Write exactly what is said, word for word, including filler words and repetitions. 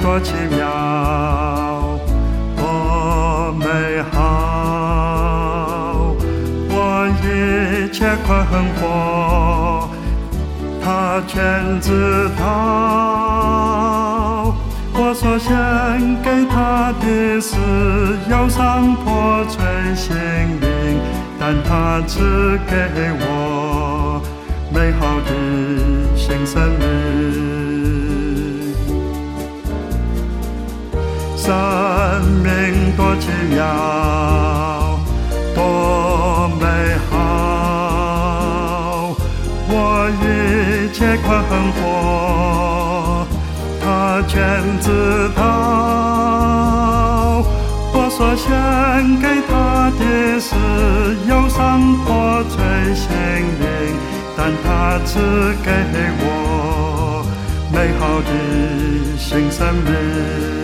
多奇妙，多美好！我一切困惑，他全知道。我所献给他的是忧伤破碎心灵，但他只给我美好的新生命。生命多奇妙，多美好！我一切困惑，他全知道。我所献给他的是忧伤破碎心灵，但他只给我美好的新生命。